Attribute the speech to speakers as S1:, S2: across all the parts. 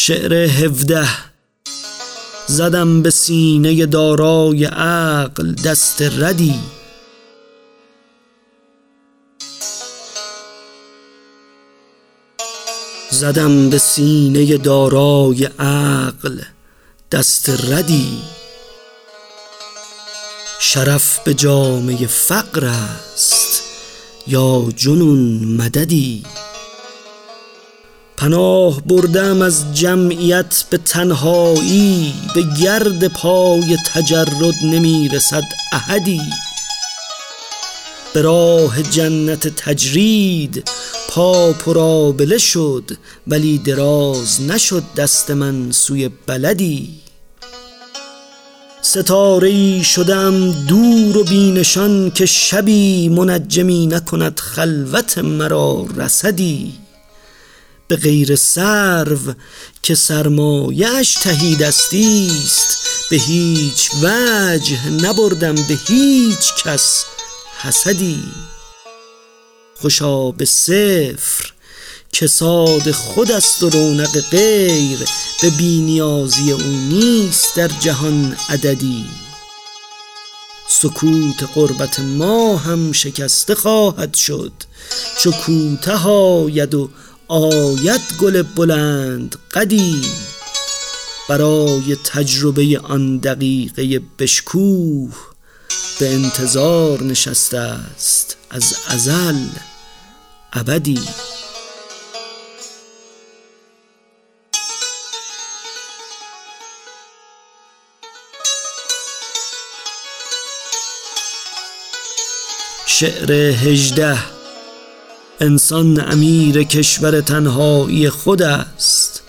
S1: شعر 17. زدم به سینه دارای عقل دست ردی، زدم به سینه دارای عقل دست ردی. شرف به جامه فقر است یا جنون مددی. پناه بردم از جمعیت به تنهایی، به گرد پای تجرد نمی رسد احدی. به راه جنت تجرید پا پرآبله شد، ولی دراز نشد دست من سوی بلدی. ستاره‌ای شدم دور و بینشان که شبی منجمی نکند خلوت مرا رصدی. به غیر سرو که سرمایه‌اش تهی دستیست، به هیچ وجه نبردم به هیچ کس حسدی. خوشا به صفر که صاد خود است و رونق غیر، به بی‌نیازی او نیست در جهان عددی. سکوت غربت ما هم شکسته خواهد شد، چو کوته آید و آید گل بلند قدی. برای تجربه آن دقیقه بشکوه، به انتظار نشسته است از ازل ابدی. شعر 18. انسان امیر کشور تنهایی خود است.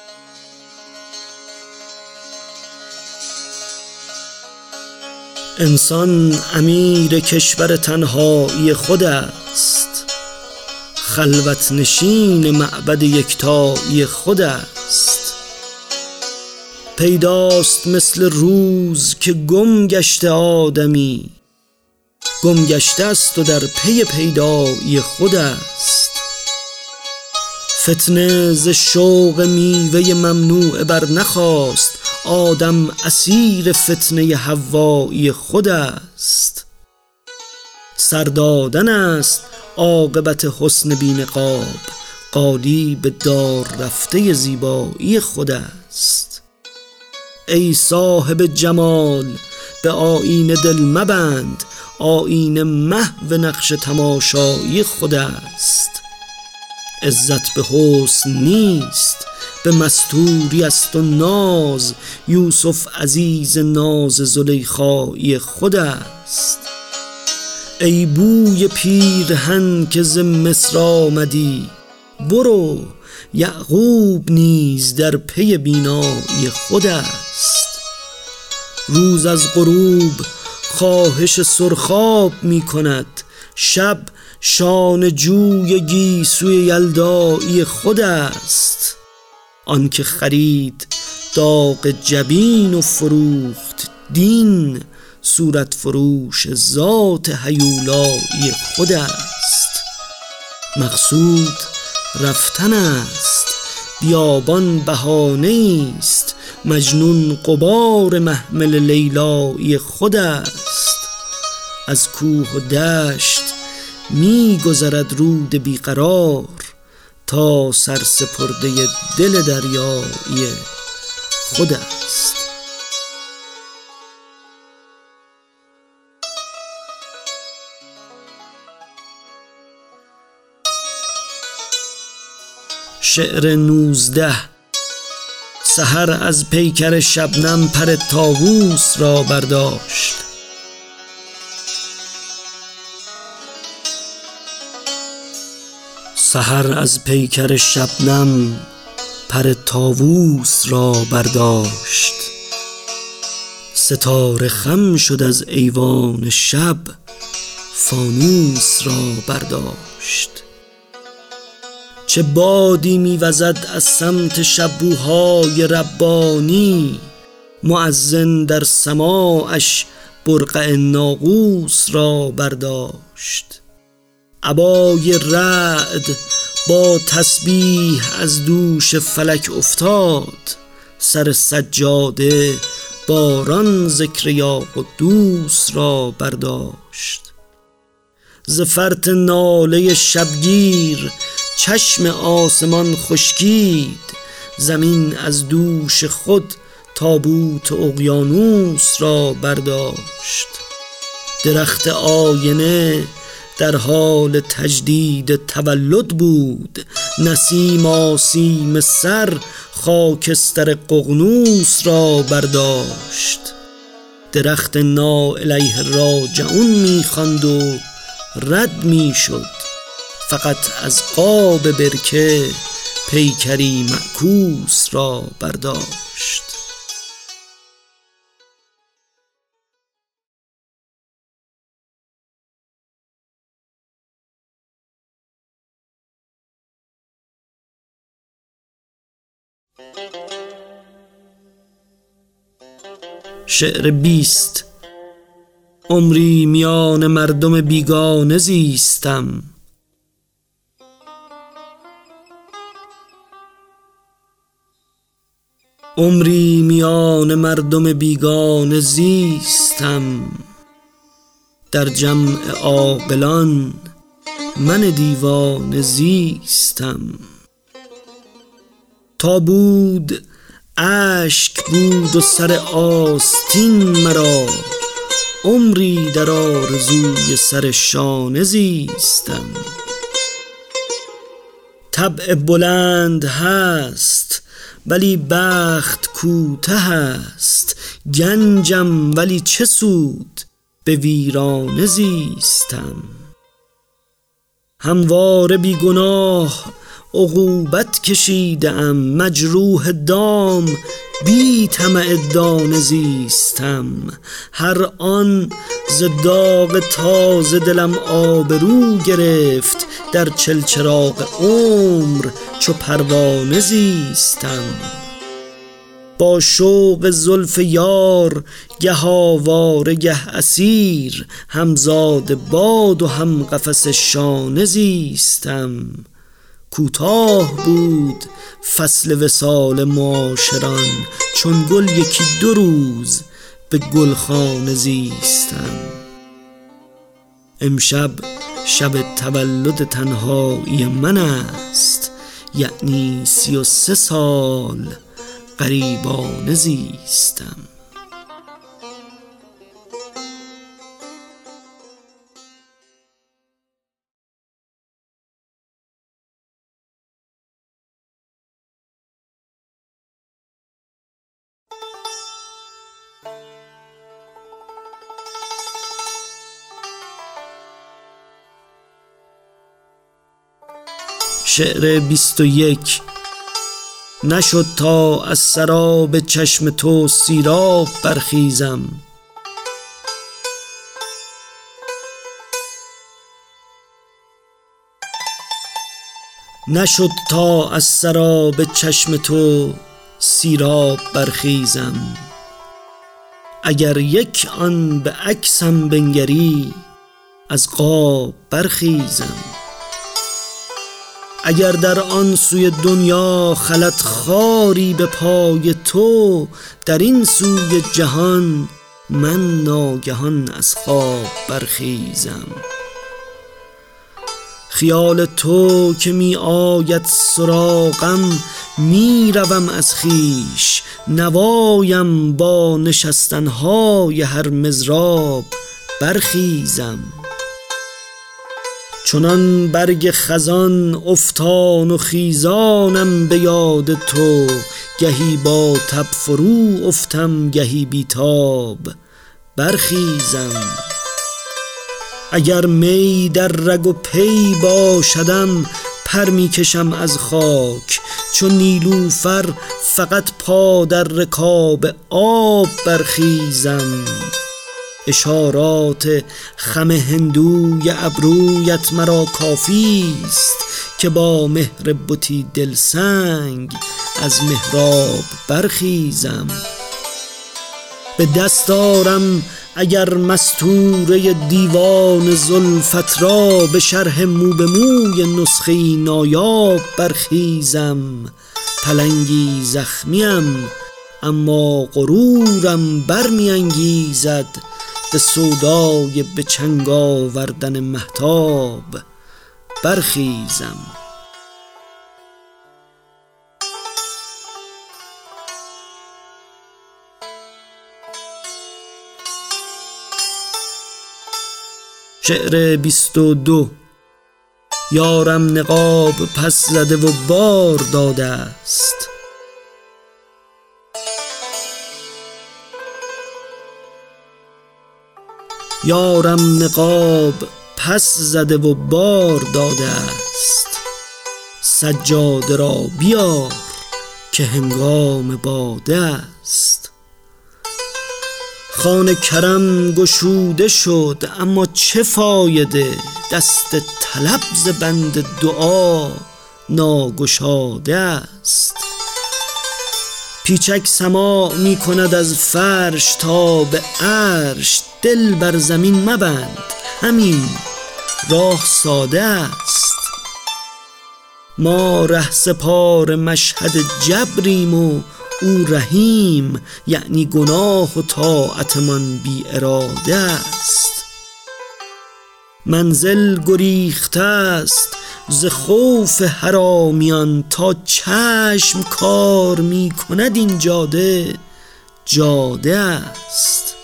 S1: انسان امیر کشور تنهایی خود است، خلوت نشین معبد یکتایی خود است. پیداست مثل روز که گم گشته آدمی، گم گشته است و در پی پیدایی خود است. فتنه ز شوق میوه ممنوع بر نخاست، آدم اسیر فتنه حوایی خود است. سر دادن است عاقبت حسن بی نقاب، قالی به دار رفته زیبایی خود است. ای صاحب جمال به آیینه دل مبند، آیینه محو نقش تماشایی خود است. عزت به حسن نیست به مستوری است و ناز، یوسف عزیز ناز زلیخایی خود است. ای بوی پیرهن که ز مصر آمدی، برو یعقوب نیز در پی بینایی خود است. روز از غروب خواهش سرخاب می کند، شب شانه جوی گیسوی یلدایی خود است. آن که خرید داغ جبین و فروخت دین، صورت فروش ذات هیولایی خود است. مقصود رفتن است، بیابان بهانه است، مجنون غبار محمل لیلایی خود است. از کوه و دشت می گذرد رود بیقرار، تا سرسپرده دل دریایی خود است. شعر 19. سحر از پیکر شبنم پر طاووس را برداشت. سحر از پیکر شبنم پر طاووس را برداشت. ستاره خم شد از ایوان شب، فانوس را برداشت. چه بادی می‌وزد از سمت شبوهای ربانی، مؤذن در سماعش برقع ناقوس را برداشت. عبای رعد با تسبیح از دوش فلک افتاد، سر سجاده باران ذکر یا قدوس را برداشت. ز فرط ناله شبگیر چشم آسمان خشکید، زمین از دوش خود تابوت اقیانوس را برداشت. درخت آینه در حال تجدید تولد بود، نسیم آسیم سر خاکستر ققنوس را برداشت. درخت نا الیه راجعون می‌خواند و رد می‌شد، فقط از قاب برکه پیکری معکوس را برداشت. شعر 20. عمری میان مردم بیگانه زیستم، عمری میان مردم بیگانه زیستم، در جمع عاقلان من دیوانه زیستم. تا بود اشک بود و سر آستین مرا، عمری در آرزوی سر شانه زیستم. طبع بلند هست ولی بخت کوته است، گنجم ولی چه سود به ویرانه زیستم. همواره بی گناه عقوبت کشیدم، مجروح دام بی طمع دانه زیستم. هر آن ز داغ تازه دلم آبرو گرفت، در چلچراغ عمر چو پروانه زیستم. با شوق زلف یار گه آواره گه اسیر، همزاد باد و هم قفس شانه زیستم. کوتاه بود فصل وصال معاشران، چون گل یکی دو روز به گلخانه زیستم. امشب شب تولد تنهایی من است، یعنی 33 سال غریبانه زیستم. شعر 21. نشد تا از سراب چشم تو سیراب برخیزم، نشد تا از سراب چشم تو سیراب برخیزم. اگر یک آن به عکسم بنگری از قاب برخیزم. اگر در آن سوی دنیا خلت خاری به پای تو، در این سوی جهان من ناگهان از خواب برخیزم. خیال تو که می آید سراغم، می روم از خویش، نوایم با نشستنهای هر مضراب برخیزم. چنان برگ خزان افتان و خیزانم به یاد تو، گهی با تب فرو افتم گهی بی تاب برخیزم. اگر می در رگ و پی باشدم پر می کشم از خاک، چون نیلوفر فقط پا در رکاب آب برخیزم. اشارات خم هندوی ابرویت مرا کافی است، که با مهر بتی دلسنگ از محراب برخیزم. به دست آرم اگر مستوره دیوان زلفت را، به شرح مو به موی نسخه نایاب برخیزم. پلنگی زخمیم اما غرورم برمی انگیزد، به سودای به چنگ آوردن مهتاب برخیزم. شعر 22. یارم نقاب پس زده و بار داده است. یارم نقاب پس زده و بار داده است، سجاده را بیار که هنگام باده است. خوان کرم گشوده شد اما چه فایده، دست طلب ز بند دعا ناگشاده است. پیچک سماع می کند از فرش تا به عرش، دل بر زمین مبند همین راه ساده است. ما رهسپار مشهد جبریم و او رحیم، یعنی گناه و طاعتمان بی اراده است. منزل گریخته است ز خوف حرامیان، تا چشم کار می کند این جاده جاده است.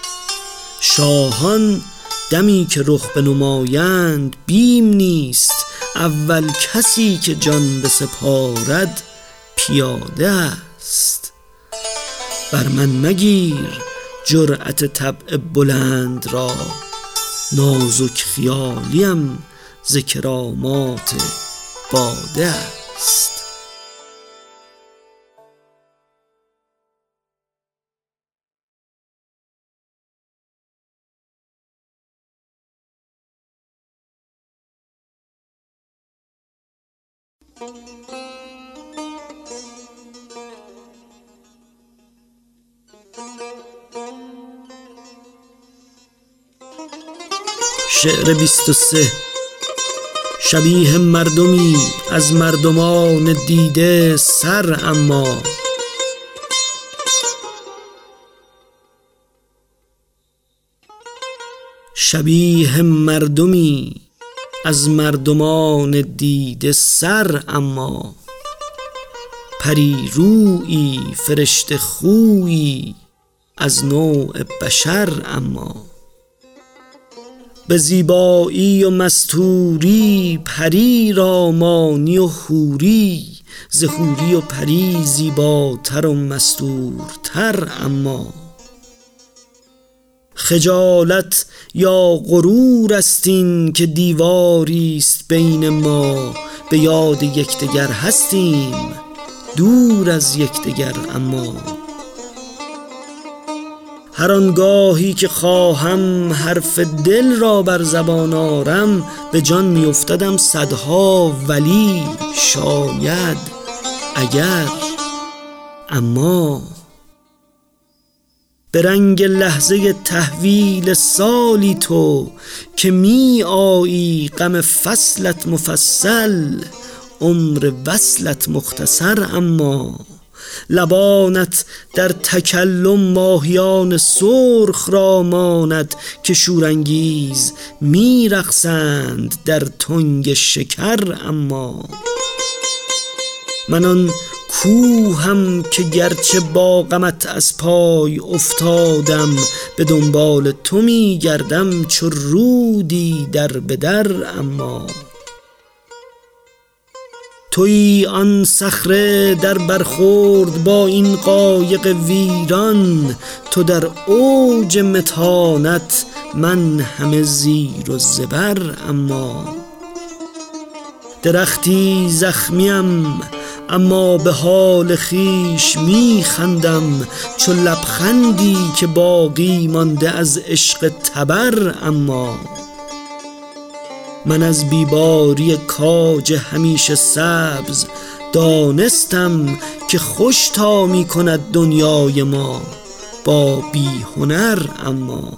S1: شاهان دمی که رخ بنمایند بیم نیست، اول کسی که جان بسپارد پیاده است. بر من مگیر جرأت طبع بلند را، نازک خیالیم ز کرامات باده است. شعر 23. شبیه مردمی از مردمان دیده سر، اما شبیه مردمی از مردمان دیده سر، اما پری رویی فرشته خویی از نوع بشر. اما به زیبایی و مستوری پری را مانی و حوری، ز حوری و پری زیباتر و مستورتر. اما خجالت یا غرور است این که دیواری است بین ما، به یاد یکدیگر هستیم دور از یکدیگر. اما هر آنگاهی که خواهم حرف دل را بر زبان آرم، به جان می افتدم صدها ولی شاید اگر. اما به رنگ لحظه تحویل سالی تو که می آیی، غم فصلت مفصل عمر وصلت مختصر. اما لبانت در تکلم ماهیان سرخ را ماند، که شورانگیز می رقصند در تنگ شکر. اما من آن کوهم که گرچه با غمت از پای افتادم، به دنبال تو می گردم چو رودی در به در. اما تویی آن صخره در برخورد با این قایق ویران، تو در اوج متانت من همه زیر و زبر. اما درختی زخمیم اما به حال خیش می خندم، چو لبخندی که باقی مانده از عشق تبر. اما من از بیباری کاج همیشه سبز دانستم، که خوش تا می کند دنیای ما با بی هنر اما.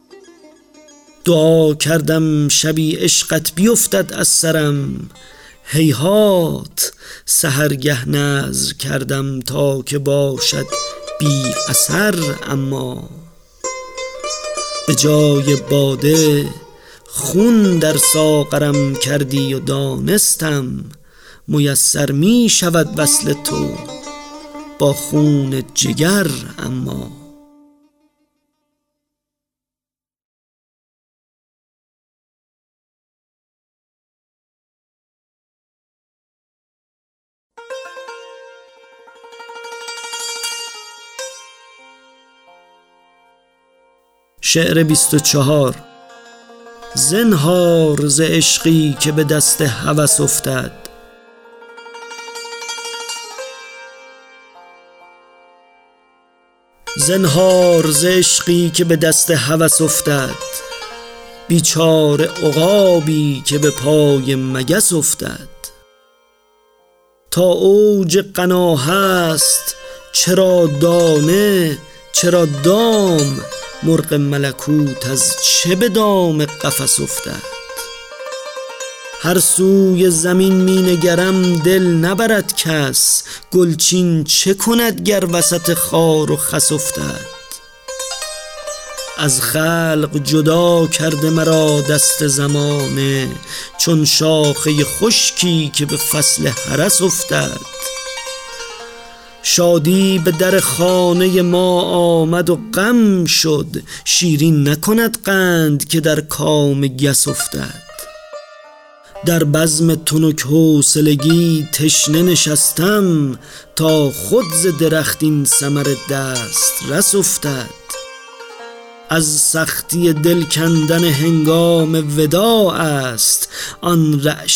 S1: دعا کردم شبی عشقت بیفتد از سرم، هیهات سحرگه نذر کردم تا که باشد بی اثر اما. به جای باده خون در ساغرم کردی و دانستم میسر می شود وصل تو با خون جگر اما. شعر 24. زنهار ز عشقی که به دست هوس افتد، زنهار ز عشقی که به دست هوس افتد، بیچاره عقابی که به پای مگس افتد. تا اوج غنا هست چرا دانه چرا دام، مرغ ملکوت از چه به دام قفس افتد. هر سوی زمین می نگرم دل نبرد کس، گلچین چه کند گر وسط خار و خس افتد. از خلق جدا کرده مرا دست زمانه، چون شاخه خشکی که به فصل هرس افتد. شادی به در خانه ما آمد و غم شد، شیرین نکند قند که در کام گس افتد. در بزم تنک حوصلگی تشنه نشستم، تا خود ز درخت این ثمر دست رس افتد. از سختی دل کندن هنگام وداع است، آن رعشه